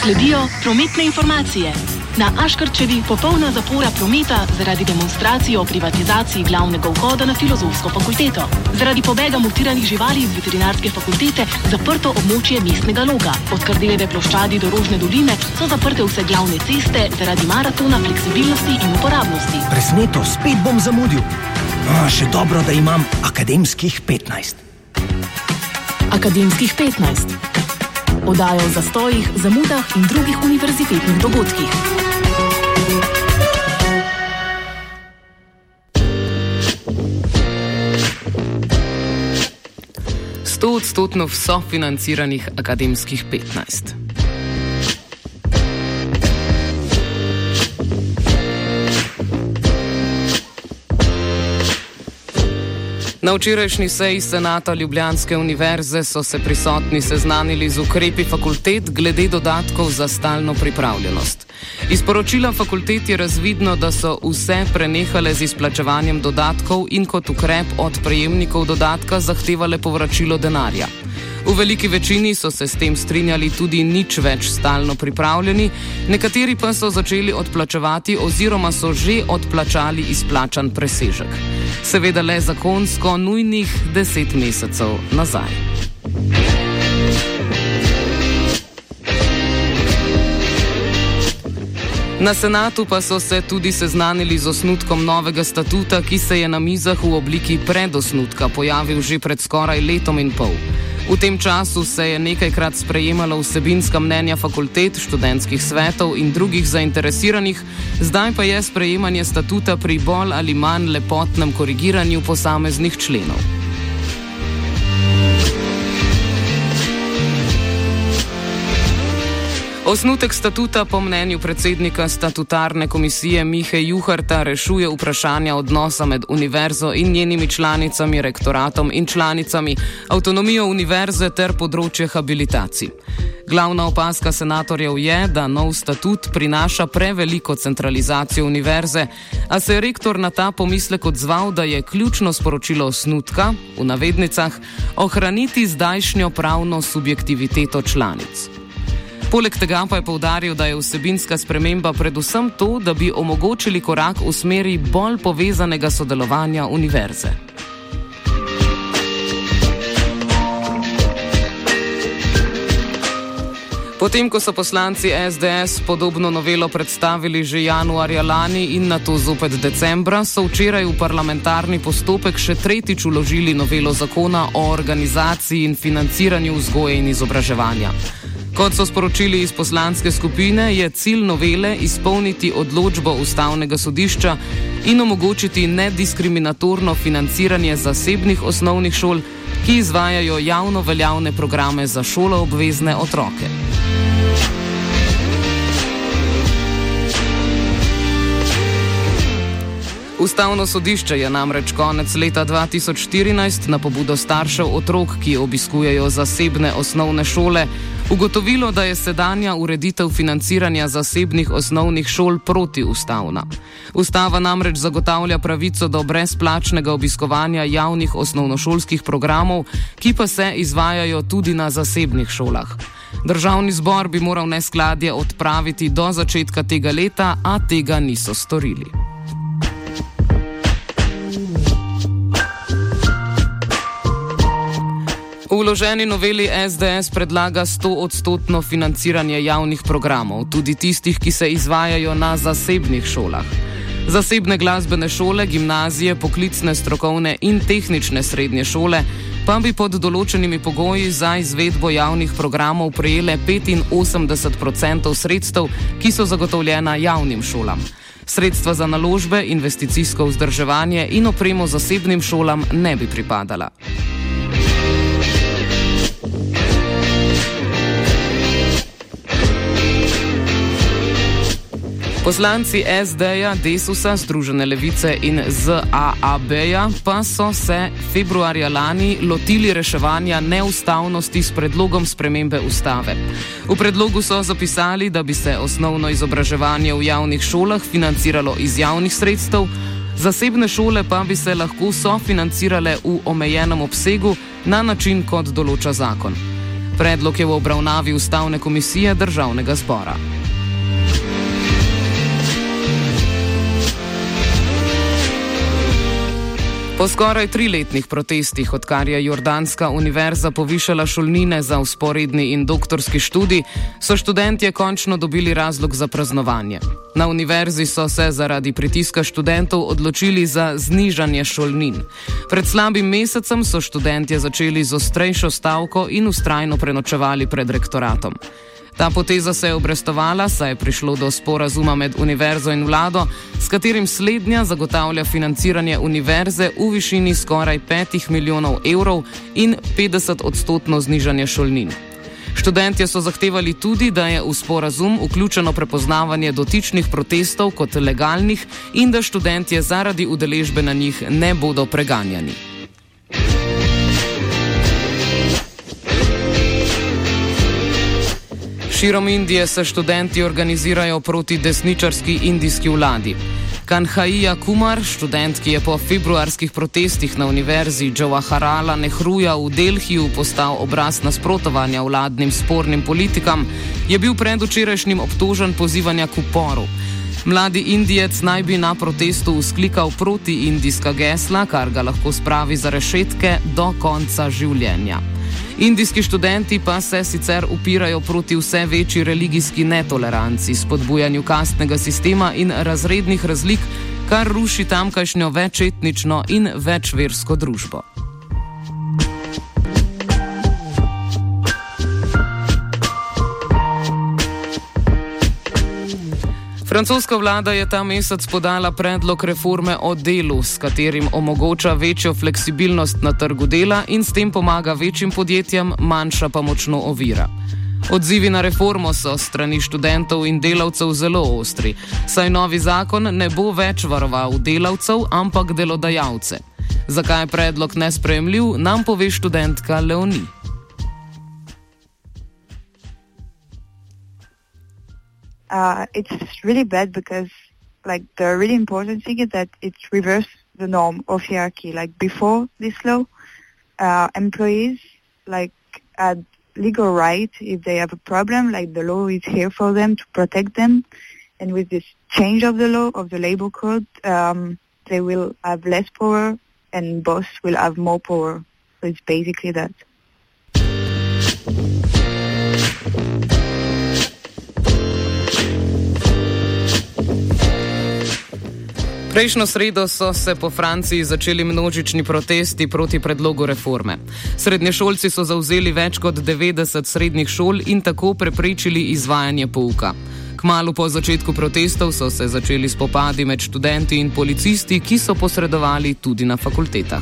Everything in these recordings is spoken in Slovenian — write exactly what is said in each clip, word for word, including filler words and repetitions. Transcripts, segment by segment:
Sledijo prometne informacije. Na Aškerčevi popolna zapora prometa zaradi demonstracije o privatizaciji glavnega vhoda na Filozofsko fakulteto. Zaradi pobega mutiranih živali iz veterinarske fakultete zaprto območje mestnega loga. Od Kardeljeve ploščadi do Rožne doline so zaprte vse glavne ceste zaradi maratona fleksibilnosti in uporabnosti. Presneto, spet bom zamudil. A, še dobro, da imam akademskih petnajst. Akademskih petnajst. Oddaja o zastojih, zamudah in drugih univerzitetnih dogodkih. sto odstotno sofinanciranih akademskih petnajst. Na včerajšnji seji Senata Ljubljanske univerze so se prisotni seznanili z ukrepi fakultet glede dodatkov za stalno pripravljenost. Iz poročila fakultet je razvidno, da so vse prenehale z izplačevanjem dodatkov in kot ukrep od prejemnikov dodatka zahtevale povračilo denarja. V veliki večini so se s tem strinjali tudi nič več stalno pripravljeni, nekateri pa so začeli odplačevati oziroma so že odplačali izplačan presežek. Seveda le zakonsko nujnih deset mesecev nazaj. Na senatu pa so se tudi seznanili z osnutkom novega statuta, ki se je na mizah v obliki predosnutka pojavil že pred skoraj letom in pol. V tem času se je nekajkrat sprejemalo vsebinska mnenja fakultet, študentskih svetov in drugih zainteresiranih, zdaj pa je sprejemanje statuta pri bolj ali manj lepotnem korigiranju posameznih členov. Osnutek statuta po mnenju predsednika statutarne komisije Mihe Juharta rešuje vprašanja odnosa med univerzo in njenimi članicami, rektoratom in članicami, avtonomijo univerze ter področje habilitacij. Glavna opazka senatorjev je, da nov statut prinaša preveliko centralizacijo univerze, a se je rektor na ta pomislek odzval, da je ključno sporočilo osnutka, v navednicah, ohraniti zdajšnjo pravno subjektiviteto članic. Poleg tega pa je poudaril, da je vsebinska sprememba predvsem to, da bi omogočili korak v smeri bolj povezanega sodelovanja univerze. Potem, ko so poslanci S D S podobno novelo predstavili že januarja lani in nato zopet decembra, so včeraj v parlamentarni postopek še tretjič vložili novelo zakona o organizaciji in financiranju vzgoje in izobraževanja. Kot so sporočili iz poslanske skupine, je cilj novele izpolniti odločbo Ustavnega sodišča in omogočiti nediskriminatorno financiranje zasebnih osnovnih šol, ki izvajajo javno veljavne programe za šoloobvezne otroke. Ustavno sodišče je namreč konec leta dva tisoč štirinajst na pobudo staršev otrok, ki obiskujejo zasebne osnovne šole, ugotovilo, da je sedanja ureditev financiranja zasebnih osnovnih šol protiustavna. Ustava namreč zagotavlja pravico do brezplačnega obiskovanja javnih osnovnošolskih programov, ki pa se izvajajo tudi na zasebnih šolah. Državni zbor bi moral neskladje odpraviti do začetka tega leta, a tega niso storili. V vloženi noveli S D S predlaga sto odstotno financiranje javnih programov, tudi tistih, ki se izvajajo na zasebnih šolah. Zasebne glasbene šole, gimnazije, poklicne, strokovne in tehnične srednje šole pa bi pod določenimi pogoji za izvedbo javnih programov prejele petinosemdeset odstotkov sredstev, ki so zagotovljena javnim šolam. Sredstva za naložbe, investicijsko vzdrževanje in opremo zasebnim šolam ne bi pripadala. Poslanci S D-ja, Desusa, Združene levice in Z A A B-ja pa so se februarja lani lotili reševanja neustavnosti s predlogom spremembe ustave. V predlogu so zapisali, da bi se osnovno izobraževanje v javnih šolah financiralo iz javnih sredstev, zasebne šole pa bi se lahko sofinancirale v omejenem obsegu na način, kot določa zakon. Predlog je v obravnavi Ustavne komisije Državnega zbora. Po skoraj triletnih protestih, odkar je Jordanska univerza povišala šolnine za vzporedni in doktorski študij, so študentje končno dobili razlog za praznovanje. Na univerzi so se zaradi pritiska študentov odločili za znižanje šolnin. Pred slabim mesecem so študentje začeli z ostrejšo stavko in vztrajno prenočevali pred rektoratom. Ta poteza se je obrestovala, saj je prišlo do sporazuma med univerzo in vlado, s katerim slednja zagotavlja financiranje univerze v višini skoraj petih milijonov evrov in petdeset odstotno znižanje šolnin. Študentje so zahtevali tudi, da je v sporazum vključeno prepoznavanje dotičnih protestov kot legalnih in da študentje zaradi udeležbe na njih ne bodo preganjani. Širom Indije se študenti organizirajo proti desničarski indijski vladi. Kanhaija Kumar, študent, ki je po februarskih protestih na univerzi Jawaharlala Nehruja v Delhiju postal obraz nasprotovanja vladnim spornim politikam, je bil predvčerajšnjim obtožen pozivanja k uporu. Mladi Indijec naj bi na protestu vzklikal proti indijska gesla, kar ga lahko spravi za rešetke do konca življenja. Indijski študenti pa se sicer upirajo proti vse večji religijski netoleranci, spodbujanju kastnega sistema in razrednih razlik, kar ruši tamkajšnjo večetnično in večversko družbo. Francoska vlada je ta mesec podala predlog reforme o delu, s katerim omogoča večjo fleksibilnost na trgu dela in s tem pomaga večjim podjetjem, manjša pa močno ovira. Odzivi na reformo so strani študentov in delavcev zelo ostri, saj novi zakon ne bo več varoval delavcev, ampak delodajalce. Zakaj je predlog nesprejemljiv, nam pove študentka Leonie. Uh, it's really bad because, like, the really important thing is that it reverses the norm of hierarchy. Like, before this law, uh, employees, like, had legal right if they have a problem. Like, the law is here for them to protect them. And with this change of the law, of the labor code, um, they will have less power and boss will have more power. So it's basically that. Prejšnjo sredo so se po Franciji začeli množični protesti proti predlogu reforme. Srednješolci so zavzeli več kot devetdeset srednjih šol in tako preprečili izvajanje pouka. Kmalu po začetku protestov so se začeli spopadi med študenti in policisti, ki so posredovali tudi na fakultetah.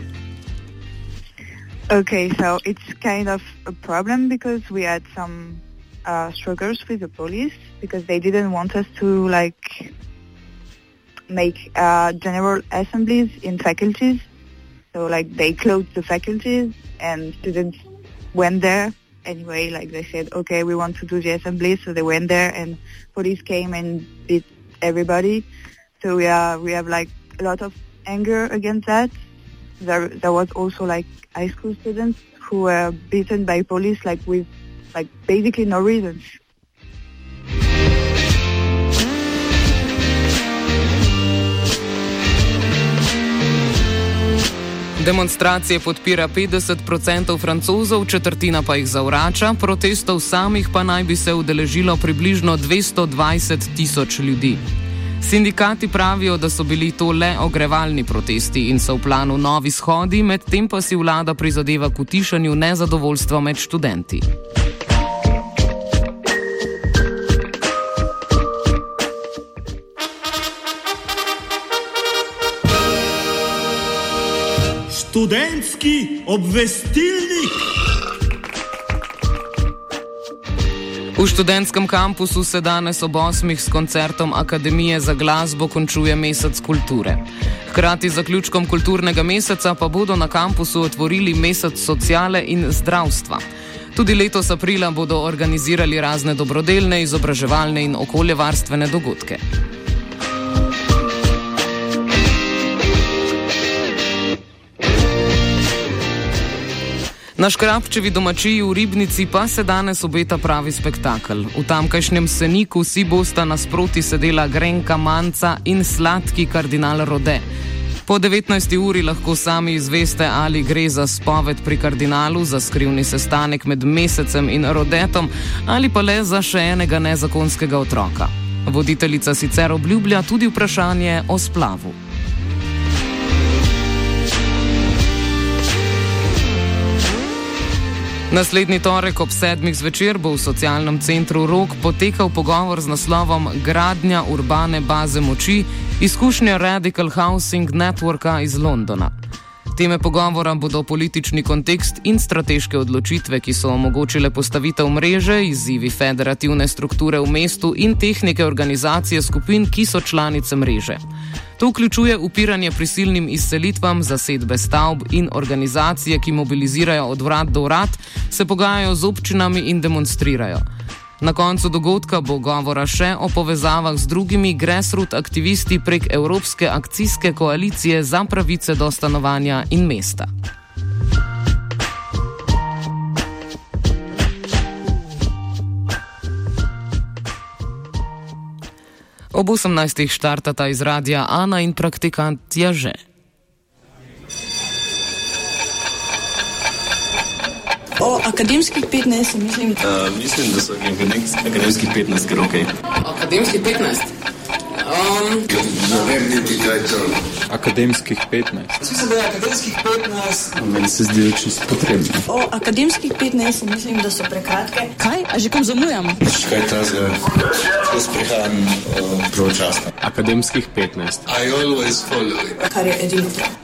Okay, so it's kind of a problem because we had some uh, struggles with the police because they didn't want us to, like, make uh, general assemblies in faculties. So, like, they closed the faculties and students went there anyway. Like, they said, okay, we want to do the assembly, so they went there and police came and beat everybody. So we are we have like a lot of anger against that. There there was also like high school students who were beaten by police, like with like basically no reasons. Demonstracije podpira petdeset odstotkov Francozov, četrtina pa jih zavrača, protestov samih pa naj bi se udeležilo približno dvesto dvajset tisoč ljudi. Sindikati pravijo, da so bili to le ogrevalni protesti in so v planu novi shodi, medtem pa si vlada prizadeva k utišanju nezadovoljstva med študenti. Študentski obvestilnik. V študentskem kampusu se danes ob osmih s koncertom Akademije za glasbo končuje mesec kulture. Hkrati z zaključkom kulturnega meseca pa bodo na kampusu otvorili mesec sociale in zdravstva. Tudi letos aprila bodo organizirali razne dobrodelne, izobraževalne in okoljevarstvene dogodke. Na Škrabčevi domačiji v Ribnici pa se danes obeta pravi spektakel. V tamkajšnjem seniku si bosta nasproti sedela Grenka Manca in sladki kardinal Rode. Po devetnajsti uri lahko sami izveste, ali gre za spoved pri kardinalu, za skrivni sestanek med Mesecem in Rodetom ali pa le za še enega nezakonskega otroka. Voditeljica sicer obljublja tudi vprašanje o splavu. Naslednji torek ob sedmih zvečer bo v socialnem centru Rog potekal pogovor z naslovom Gradnja urbane baze moči, izkušnja Radical Housing Networka iz Londona. Teme pogovora bodo politični kontekst in strateške odločitve, ki so omogočile postavitev mreže, izzivi federativne strukture v mestu in tehnike organizacije skupin, ki so članice mreže. To vključuje upiranje prisilnim izselitvam, zasedbe stavb in organizacije, ki mobilizirajo od vrat do vrat, se pogajajo z občinami in demonstrirajo. Na koncu dogodka bo govora še o povezavah z drugimi grassroot aktivisti prek Evropske akcijske koalicije za pravice do stanovanja in mesta. Ob osemnajstih štartata iz radia Ana in praktikant Jaže. O akademskih petnajst, mislim. Uh, mislim, da so akademskih petnajst, ker ok. Akademskih petnajst? Um, ne vem niti kaj to. Akademskih petnajst. Mislim, da je akademskih petnajst. Meni se zdi čisto potrebno. O akademskih petnajst, mislim, da so prekratke. Kaj? A že kam zamujam? Kaj ta zga? Jaz prihajam uh, pravočasno. Akademskih petnajst. I always follow it. Kar je edino prav.